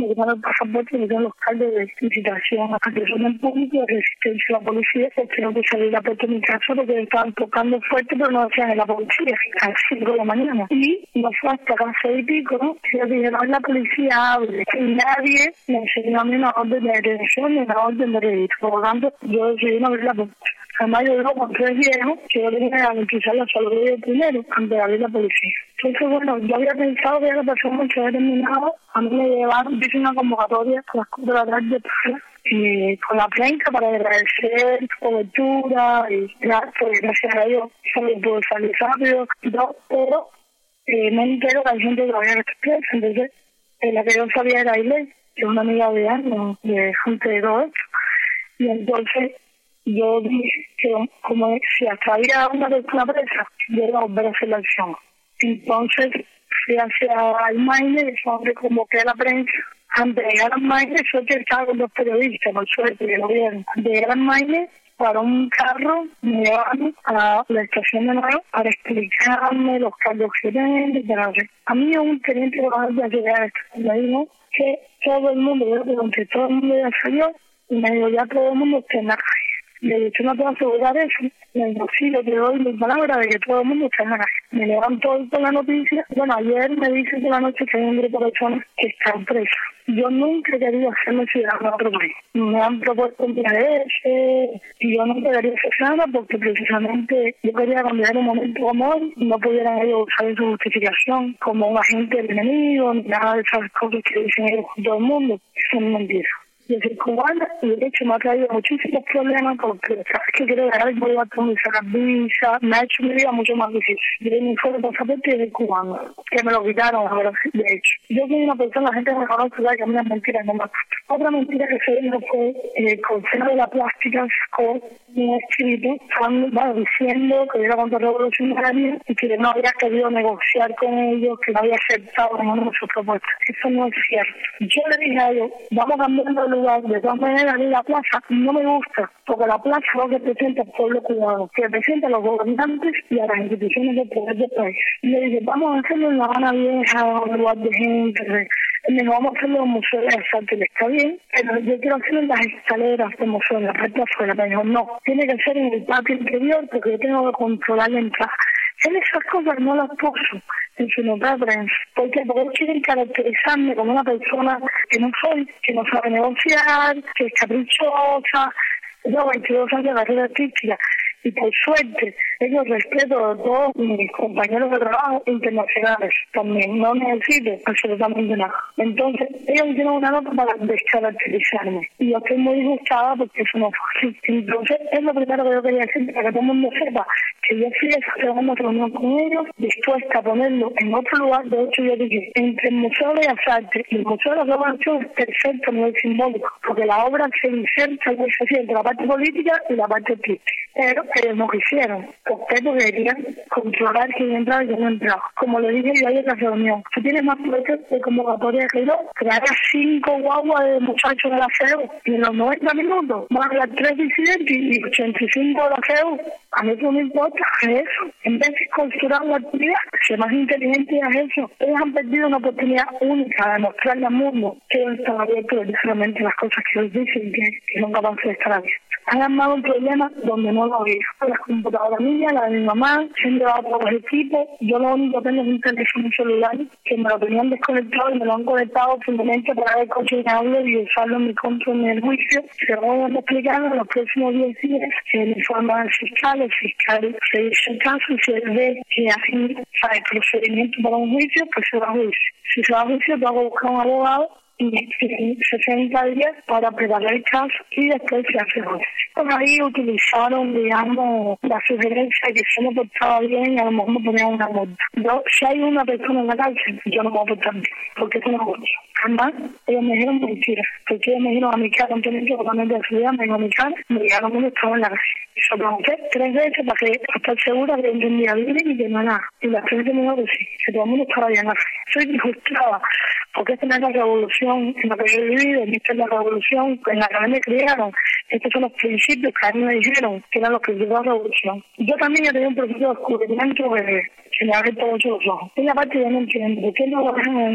quitar el pasaporte y quitar los cargos de incitación a desorden público, de resistencia a la policía. Tengo que salir a puerta de mi casa porque estaban tocando fuerte, pero no decían en la policía a las 5 de la mañana. Y no fue hasta las 6 y pico, ¿no? Yo dije, no, la policía hable. Y nadie me enseñó a mí una orden de detención ni una orden de registro. Por lo tanto, yo decidí no abrir la puerta. Además, yo vivo con 3 viejos que yo tenía que garantizar la salud de ellos primero antes de abrir la policía. Entonces, bueno, yo había pensado que ya la persona se había terminado. A mí me llevaron, hice una convocatoria a las 4 de la tarde con la prensa para agradecer cobertura y gracias a Dios solo pude salir rápido. Pero me entero que hay gente que todavía no está presa. Entonces, la que yo sabía era Ailey, que es una amiga de años, de gente de todo esto. Y entonces, yo dije que como si hasta había una persona presa, yo iba a volver a hacer la acción. Entonces fui hacia el Maine, que es donde convoqué a la prensa. Antes de llegar al Maine, yo que estaba con los periodistas, por suerte, que lo vieron. Antes de llegar al Maine, paró un carro, me llevaron a la estación de nuevo para explicarme los cargos que tienen. A mí un teniente coronel de llegar a esto me dijo que todo el mundo, yo pregunté, todo el mundo ya salió, y me dijo, ya todo el mundo está en la calle. Le dije, ¿tú no puedo asegurar eso? Me dijo, sí, yo te doy mi palabra de que todo el mundo está en la calle. Me levantó hoy con la noticia. Bueno, ayer me dicen por la noche que hay un grupo de personas que están presas. Yo nunca he querido hacerme ciudadano de otro país. Me han propuesto un viaje y yo nunca quería hacer nada porque precisamente yo quería cambiar un momento como hoy y no pudieran ellos usar su justificación como un agente del enemigo ni nada de esas cosas que dicen ellos con todo el mundo. Eso es mentira. Yo soy cubana y de hecho me ha traído muchísimos problemas porque cada vez que quiero dejar voy a tomar sacar visa, me ha hecho mi vida mucho más difícil. Yo tengo un solo pasaporte y soy cubano, que me lo quitaron ahora, de hecho. Yo soy una persona, la gente me conoce, que a mí las mentiras no me gustan. Otra mentira que se dijo fue el Consejo de la Plástica con un escrito diciendo que era contrarrevolucionaria y que no había querido negociar con ellos, que no había aceptado ninguna de sus propuestas. Eso no es cierto. Yo le dije a ellos, vamos cambiando de lugar. De todas maneras, la plaza no me gusta, porque la plaza es lo que representa al pueblo cubano, que representa a los gobernantes y a las instituciones del poder del país. Y le dije, vamos a hacerlo en La Habana Vieja, un lugar de gente. No vamos a hacerlo en el Museo de las Artes, está bien, pero yo quiero hacerlo en las escaleras del museo, en la parte de afuera. Me dijo, no, tiene que ser en el patio interior, porque yo tengo que controlar la entrada. Él esas cosas no las puso en su nota de prensa. ¿Por qué? Porque quieren caracterizarme como una persona que no soy, que no sabe negociar, que es caprichosa. Yo 22 años de carrera artística y por suerte ellos respeto a todos mis compañeros de trabajo internacionales también, no necesito absolutamente nada. Entonces ellos hicieron una nota para descaracterizarme y yo estoy muy disgustada porque eso no fue así. Entonces es lo primero que yo quería decir para que todo el mundo sepa que yo fui a esa segunda reunión con ellos dispuesta a ponerlo en otro lugar. De hecho yo dije, entre el Museo de las Artes y el Museo de la Revolución es perfecto a nivel simbólico, porque la obra se inserta entre la parte política y la parte artística. Pero ellos no quisieron, porque querían controlar quién entraba y quién no entraba. Como le dije yo ayer en la reunión, si tienes más proyectos de convocatoria que yo, creará 5 guaguas de muchachos de la CEU y en los 90 minutos van a hablar 3 disidentes y 85 de la CEU. A mí no me importa eso. En vez de construir una actividad, ser más inteligente y eso. Ellos han perdido una oportunidad única de mostrarle al mundo que ellos están abiertos precisamente las cosas que ellos dicen que son capaces de estar abiertos. Han armado un problema donde no lo había. La computadora mía, la de mi mamá, se han llevado todos los equipos. Yo lo único que tengo es un teléfono celular que me lo tenían desconectado y me lo han conectado simplemente para ver cocinarlo y usarlo en mi contra en el juicio. Se lo voy a explicar en los próximos 10 días. El informe al fiscal, el fiscal se dice el caso y si él ve que hay procedimiento para un juicio, pues se va a juicio. Si se va a juicio, tengo que buscar un abogado y 60 días para preparar el caso y después se hace juicio. Pues ahí utilizaron, digamos, la sugerencia de que si no portaba bien, a lo mejor me ponían una multa. Yo, si hay una persona en la cárcel, yo no me voy a portar bien, porque eso no es justo. Además, ellos me dijeron mentiras, porque ellos me dijeron a mi cara, un teniente totalmente de seguridad, me dijo a mi cara, me dijeron que estaba en la cárcel. Y yo pregunté 3 veces para que estar segura que entendía bien y que no nada. Y las 3 me dijo que sí, que todo el mundo estaba bien en la cárcel. Soy disgustada, porque esta no es la revolución en la que yo he vivido, esta es la revolución en la que me criaron. Estos son los principios que a mí me dijeron que eran los principios de la revolución. Yo también he tenido un proceso de descubrimiento que me ha abierto mucho los ojos. Esa parte yo no entiendo, ¿por qué no lo dejan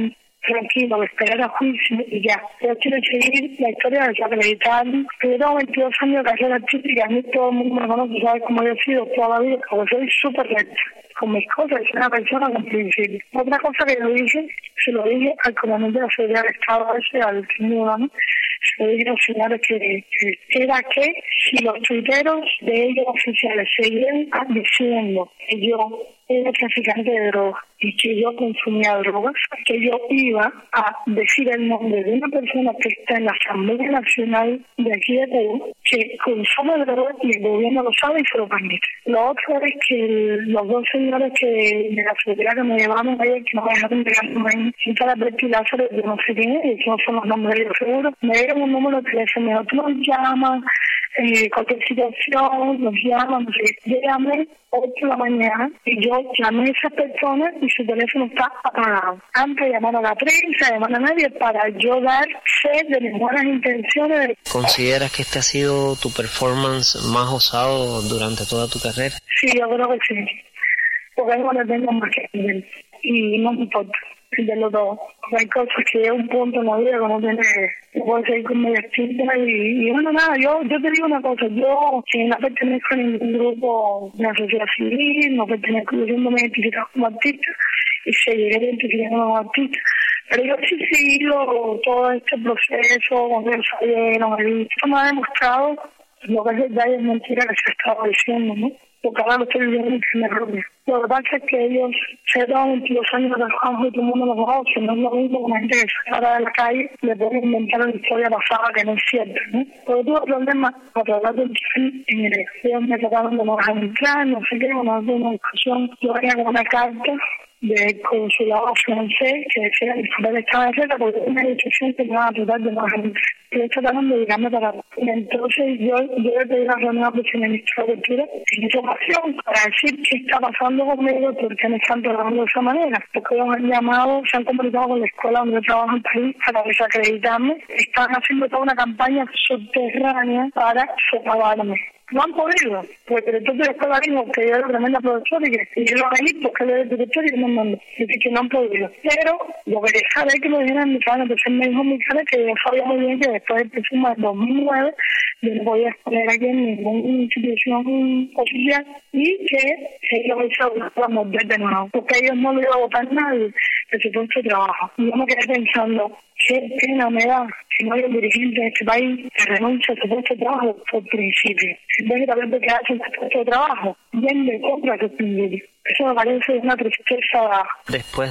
tranquilo, esperar a juicio y ya. Yo quiero seguir la historia de desacreditar. Yo tengo 22 años de carrera artística, a mí todo el mundo me conoce, sabe cómo yo he sido toda la vida, porque soy súper recta con mis cosas, soy una persona con principios. Otra cosa que yo dije, se lo dije al comandante de la seguridad del Estado al tribunal, ¿no? Se lo dije a los señores que era que si los tuiteros de ellos oficiales seguían diciendo que yo era traficante de drogas y que yo consumía drogas, que yo iba a decir el nombre de una persona que está en la Asamblea Nacional de aquí de Perú, que consume drogas y el gobierno lo sabe y se lo permite. Lo otro es que los dos señores de la seguridad que me llevaron ayer, que no me dejaron pegarme sin para Alberto y Lázaro, yo no sé quién es, no son los nombres de ellos seguro, me dieron un número de teléfono, me dijo, tú nos llamas, cualquier situación, nos llaman, no sé qué. Yo llamé 8 de la mañana y yo llamé a esa persona y su teléfono está apagado. Antes de llamar a la prensa, llamar a nadie para yo dar fe de mis buenas intenciones. ¿Consideras que este ha sido tu performance más osado durante toda tu carrera? Sí, yo creo que sí. Porque no le tengo más que nivel y no me importa de los dos. Hay cosas que es un punto en la vida que no tiene, no puedo seguir con mi artista y bueno, nada, yo te digo una cosa, yo no pertenezco a ningún grupo de la sociedad civil, no pertenezco, yo siempre me identifico como artista y seguiré identificando como artista, pero yo sí seguido todo este proceso, cuando ellos salieron, esto me ha demostrado lo que es verdad y es mentira que se estaba diciendo, ¿no? Porque ahora lo estoy viviendo en primer propio. Lo que pasa es que ellos se toman 22 años de trabajo y todo el mundo lo conoce. No es lo mismo que una gente que se para de la calle le puede inventar una historia pasada que no es cierta, ¿no? Pero tuve problemas para tratar de en el ellos me trataron de no dejar entrar, no sé qué, una discusión. Yo venía con una carta del consulado francés que decía que el papel estaba en cerca porque una institución que me iba a tratar de no dejar entrar. Ellos trataron de dedicarme para... Entonces yo le pedí una reunión al viceministro de Cultura en esa ocasión para decir qué está pasando conmigo, por qué me están tratando de esa manera. Porque ellos han llamado, se han comunicado con la escuela donde yo trabajo en París para desacreditarme. Están haciendo toda una campaña subterránea para socavarme. No han podido, porque el director de la escuela dijo que yo era tremenda profesora y que yo lo leí porque él era el director y yo me mandó. Así que no han podido. Pero lo que quería es que lo dijeran en mi cara. Entonces me dijo mi cara que yo sabía muy bien que después del próximo del 2009 yo no podía exponer aquí en ninguna institución oficial y que ellos iban a morder de nuevo. Porque ellos no lo iban a votar nadie de su puesto de trabajo. Y yo me quedé pensando, qué pena me da que no haya un dirigente de este país que renuncie a su puesto de trabajo por principio. En vez de también de quedarse en su puesto de trabajo, bien de contra que principio. Eso me parece una tristeza. Después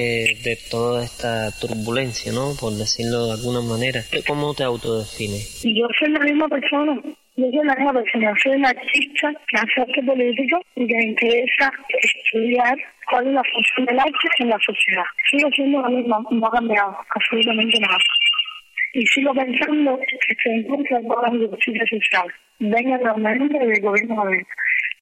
de toda esta turbulencia, ¿no? Por decirlo de alguna manera, ¿cómo te autodefines? Yo soy la misma persona. Yo soy la misma persona. Soy una artista que hace arte político y que me interesa estudiar cuál es la función del arte en la sociedad. Sigo siendo la misma, no ha cambiado absolutamente nada. Y sigo pensando que se encuentra con la justicia social. Venga realmente del gobierno de